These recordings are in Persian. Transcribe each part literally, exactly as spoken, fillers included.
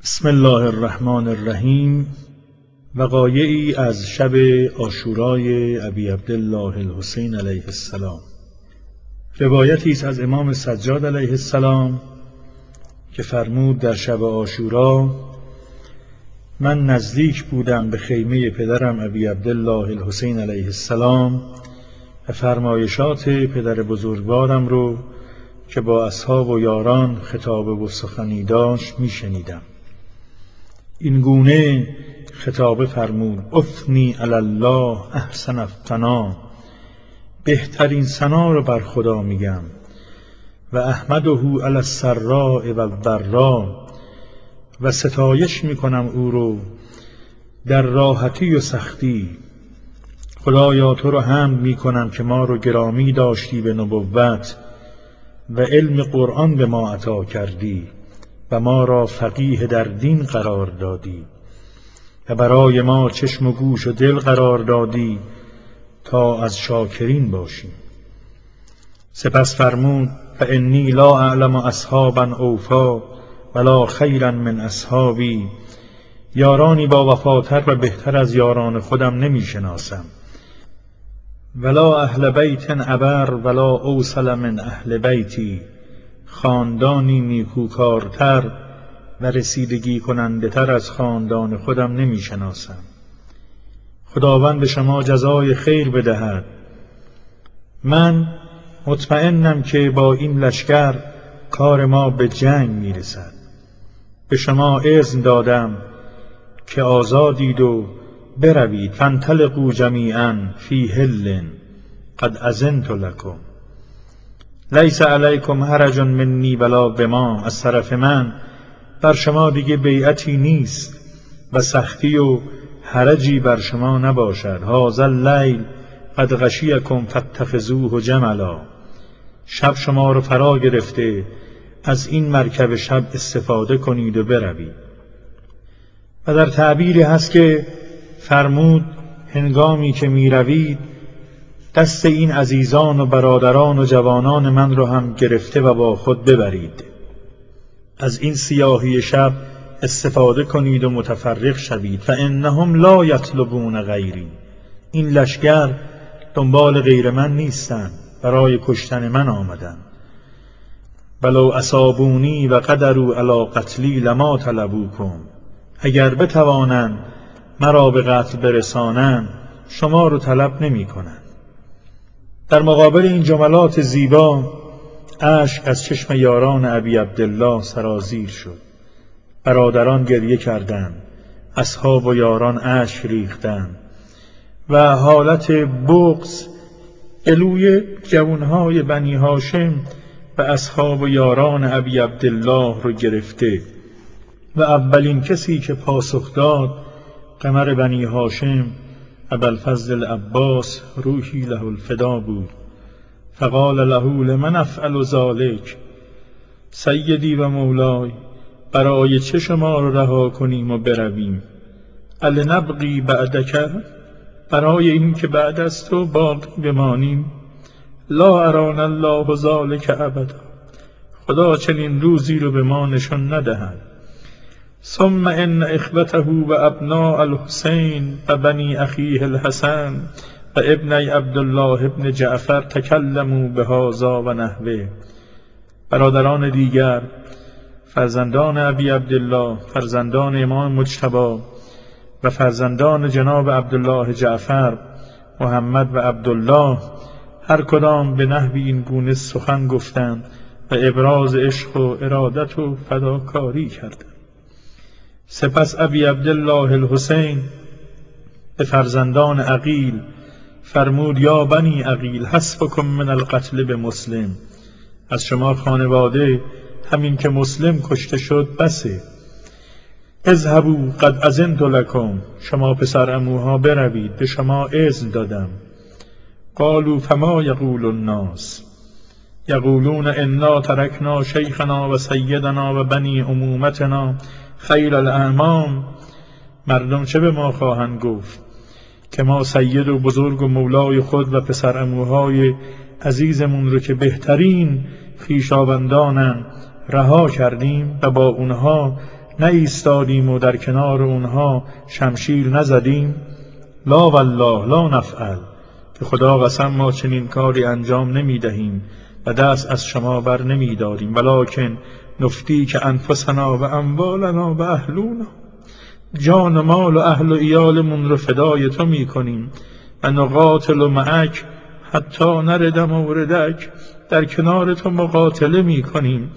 بسم الله الرحمن الرحیم. وقایعی از شب عاشورای ابی عبدالله الحسین علیه السلام. روایتی است از امام سجاد علیه السلام که فرمود در شب عاشورا من نزدیک بودم به خیمه پدرم ابی عبدالله الحسین علیه السلام و فرمایشات پدر بزرگوارم رو که با اصحاب و یاران خطاب و سخنی داشت می شنیدم. این گونه خطاب فرمود: اثنی علی الله احسن الثنا، بهترین ثنا رو بر خدا میگم، و احمده علی السراء و الضراء، و ستایش میکنم او رو در راحتی و سختی. خدایا تو رو حمد میکنم که ما رو گرامی داشتی به نبوت و علم قرآن به ما عطا کردی و ما را فقیه در دین قرار دادی و برای ما چشم و گوش و دل قرار دادی تا از شاکرین باشیم. سپس فرمود: فانی لا اعلم اصحابا اوفا ولا خیرا من اصحابی، یارانی با وفاتر و بهتر از یاران خودم نمی شناسم. ولا اهل بیت ابر ولا اوصل من اهل بیتی، خاندانی نیکوکارتر و رسیدگی کننده تر از خاندان خودم نمی شناسم. خداوند شما جزای خیر بدهد. من مطمئنم که با این لشکر کار ما به جنگ می رسد. به شما اذن دادم که آزادید و بروید. فانطلقوا جمیعا فی حل قد اذنت لکم، لیس علیکم حرج منی ولا بما، از طرف من بر شما دیگه بیعتی نیست و سختی و حرجی بر شما نباشد. هذا اللیل قد غشیکم فاتخذوه جملا، شب شما رو فرا گرفته، از این مرکب شب استفاده کنید و بروید. و در تعبیری هست که فرمود هنگامی که می روید دست این عزیزان و برادران و جوانان من رو هم گرفته و با خود ببرید. از این سیاهی شب استفاده کنید و متفرق شوید. فانهم لا یطلبون غیری، این لشکر دنبال غیر من نیستن، برای کشتن من آمدن. ولو اصابونی و قدروا علی قتلی لما طلبوکم، اگر بتوانند مرا به قتل برسانند شما رو طلب نمی کنند. در مقابل این جملات زیبا اشک از چشم یاران ابی عبدالله سرازیر شد. برادران گریه کردند، اصحاب و یاران اشک ریختند و حالت بغض گلوی جوانهای بنی هاشم و اصحاب و یاران ابی عبدالله رو گرفته و اولین کسی که پاسخ داد قمر بنی هاشم ابوالفضل العباس روحی له الفدا بود. فقال له لمن افعل ذلک، سیدی و مولای، برای چه شما رو رها کنیم و برویم؟ النبغی بعدک، برای این که بعد از تو باقی بمانیم؟ لا ارانا الله ذلک ابدا، خدا چنین روزی رو به ما نشان ندهد. ثم ان اخوته و ابناء الحسین و بنی اخیه الحسن و ابنی عبدالله ابن جعفر تکلموا بهذا و نحوه، برادران دیگر، فرزندان ابی عبدالله، فرزندان امام مجتبی و فرزندان جناب عبدالله جعفر، محمد و عبدالله، هر کدام به نحوی این گونه سخن گفتند و ابراز عشق و ارادت و فداکاری کردند. سپس ابی عبدالله الحسین به فرزندان عقیل فرمود: یا بنی عقیل حسبکم من القتل به مسلم، از شما خانواده همین که مسلم کشته شد بسه. اذهبوا قد اذنت لکم، شما پسر عموها بروید، به شما اذن دادم. قالوا فما یقول الناس، یقولون انا ترکنا شیخنا و سیدنا و بنی عمومتنا خیر الاعمام، مردم چه به ما خواهند گفت که ما سید و بزرگ و مولای خود و پسر عموهای عزیزمون رو که بهترین خویشاوندانن رها کردیم و با اونها نایستادیم و در کنار اونها شمشیر نزدیم؟ لا والله لا نفعل، به خدا قسم ما چنین کاری انجام نمی دهیم و دست از شما بر نمی داریم، ولکن نفتی که انفسنا و اموالنا و اهلونا، جان و مال و اهل و ایالمون رو فدای تو می کنیم و نقاتل و معک حتی نرد موردک، در کنار تو مقاتله می کنیم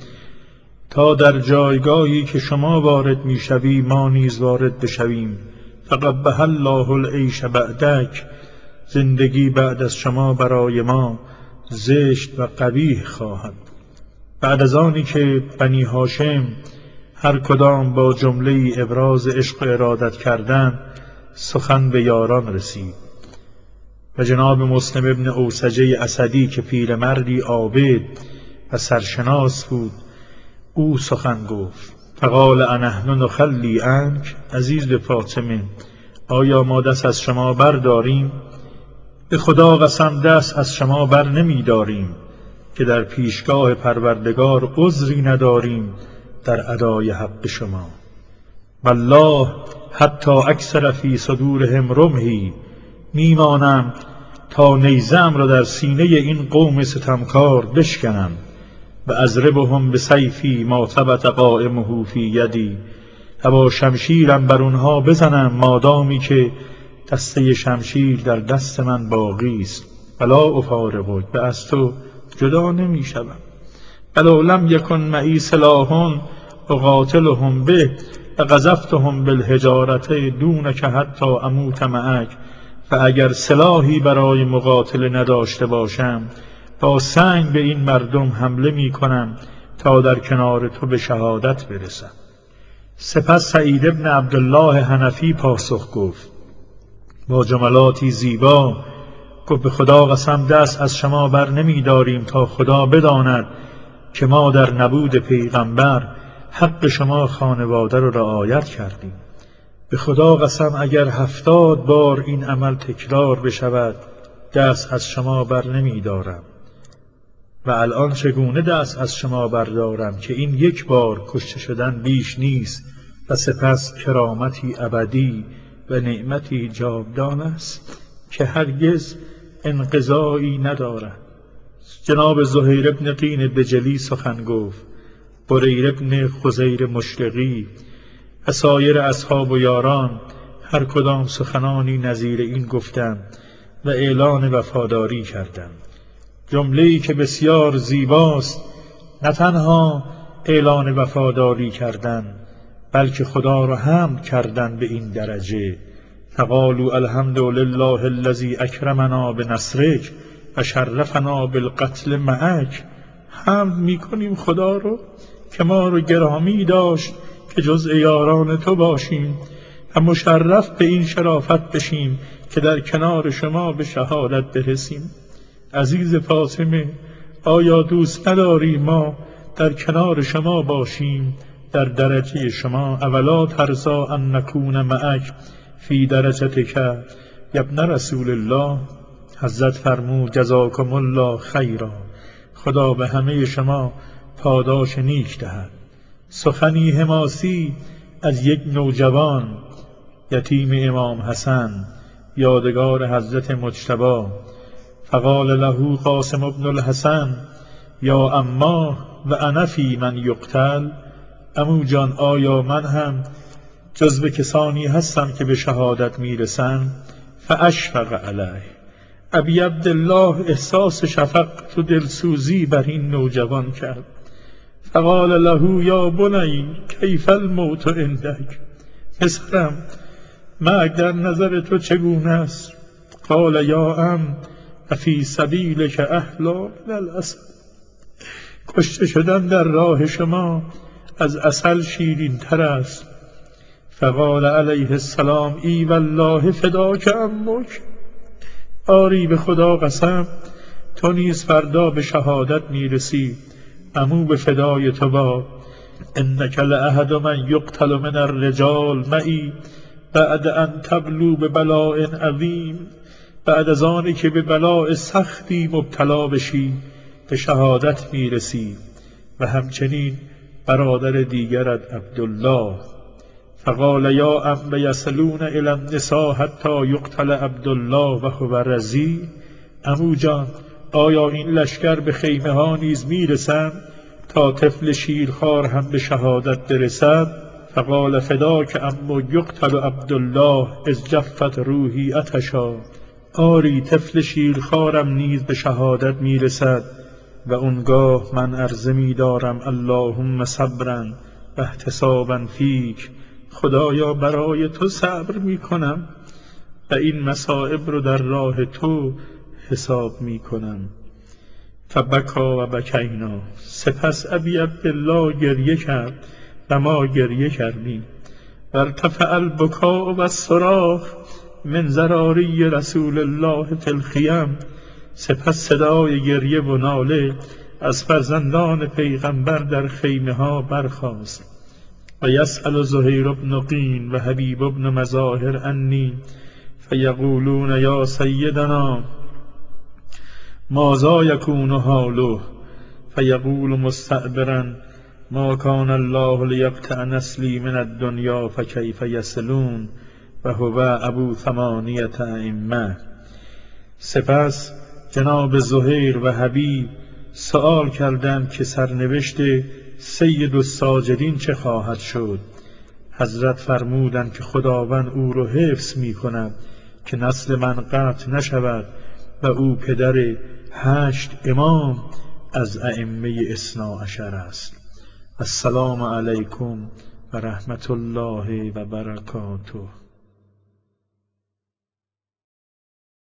تا در جایگاهی که شما وارد می شوی ما نیز وارد بشویم. فقبح الله العیش بعدک، زندگی بعد از شما برای ما زشت و قبیح خواهد. بعد از آنی که بنی هاشم هر کدام با جمله ابراز عشق و ارادت کردند، سخن به یاران رسید و جناب مسلم ابن اوسجه اسدی که پیرمردی عابد و سرشناس بود، او سخن گفت. فقال انحن نخلی عنک، عزیز فاطمه آیا ما دست از شما برداریم؟ به خدا قسم دست از شما بر نمی داریم که در پیشگاه پروردگار عذری نداریم در ادای حق شما. والله حتی اکثر فی صدورهم رمحی، میمانم تا نیزم را در سینه این قوم ستمکار بشکنم و اضربهم بسیفی ما ثبت قائمه فی یدی، و با شمشیرم بر اونها بزنم مادامی که دسته شمشیر در دست من باقی است. ولا افارقک، و از تو جدا نمی شوم. ولو لم یکن معی سلاح اقاتلهم به لقذفتهم بالحجارة دونک حتی اموت معک، و اگر سلاحی برای مقاتله نداشته باشم با سنگ به این مردم حمله می کنم تا در کنار تو به شهادت برسم. سپس سعید ابن عبدالله حنفی پاسخ گفت با جملاتی زیبا، گفت به خدا قسم دست از شما بر نمی داریم تا خدا بداند که ما در نبود پیغمبر حق شما خانواده را رعایت کردیم. به خدا قسم اگر هفتاد بار این عمل تکرار بشود دست از شما بر نمی دارم. و الان چگونه دست از شما بردارم که این یک بار کشته شدن بیش نیست و سپس کرامتی ابدی و نعمتی جاودان است که هرگز انقضایی ندارد. جناب زهیر ابن قین بجلی سخن گفت، بریر ابن خزیر مشرقی و سایر اصحاب و یاران هر کدام سخنانی نظیر این گفتند و اعلان وفاداری کردند. جمله‌ای که بسیار زیباست، نه تنها اعلان وفاداری کردن بلکه خدا را حمد کردن به این درجه. فقالوا الحمد لله الذی اکرمنا بنصرک و شرفنا بالقتل معک، حمد میکنیم خدا رو که ما رو گرامی داشت که جزء یاران تو باشیم و مشرف به این شرافت بشیم که در کنار شما به شهادت برسیم. عزیز فاطمه آیا دوست نداری ما در کنار شما باشیم در درجه شما؟ اولا ترضا ان نکون معک فی درجتک یا ابن رسول الله؟ حضرت فرمود جزاکم الله خیرا، خدا به همه شما پاداش نیک دهد. سخنی حماسی از یک نوجوان یتیم امام حسن یادگار حضرت مجتبی. فقال له قاسم ابن الحسن یا اما و انا فی من یقتل، عمو جان آیا من هم جزو کسانی هستم که به شهادت میرسن؟ فاشفق علیه، ابی عبدالله احساس شفقت و دلسوزی بر این نوجوان کرد. فقال له یا بنی کیف الموت عندک، پسرم مرگ در نظر تو چگونه است؟ قال یا ام فی سبیلک احلی من العسل، کشته شدن در راه شما از عسل شیرین تر است. فقال علیه السلام ای والله فداک امک، آری به خدا قسم تو نیز فردا به شهادت میرسی، عمو به فدای تو با. انک لاحد من یقتل من الرجال معی بعد ان تبلو ببلاء عظیم، بعد از آنی که به بلاء سختی مبتلا بشی به شهادت میرسی و همچنین برادر دیگرت عبدالله. فقال یا عم یصلون الی النساء حتی یقتل عبدالله و هو رضی. عمو جان، آیا این لشکر به خیمه ها نیز میرسند تا طفل شیرخوار هم به شهادت برسد؟ فقال فداک عمو یقتل عبدالله اذ جفت روحی عطشا. آری، طفل شیرخوارم نیز به شهادت میرسد و اونگاه من عرضه می‌دارم اللهم صبرا و احتسابا فیک. خدایا برای تو صبر میکنم و این مصائب رو در راه تو حساب میکنم. فبکا و بکینا. سپس ابی عبدالله گریه کرد و ما گریه کردیم. و ارتفع البکاء و الصراخ من زراری رسول الله فی الخیم. سپس صدای گریه و ناله از فرزندان پیغمبر در خیمه ها برخاست. و یسأل زهیر بن قین و حبیب بن مظاهر عنی فیقولون یا سیدنا ماذا یکون حاله؟ فیقول مستعبرا ما کان الله لیقطع نسلی من الدنیا فکیف یصلون و هو ابو ثمانیة ائمه. سپس جناب زهیر و حبیب سؤال کردند که سرنوشت سید الساجدین چه خواهد شد. حضرت فرمودند که خداوند او را حفظ می کند که نسل من قطع نشود و او پدر هشت امام از ائمه اثنا عشر است. السلام علیکم و رحمت الله و برکاته.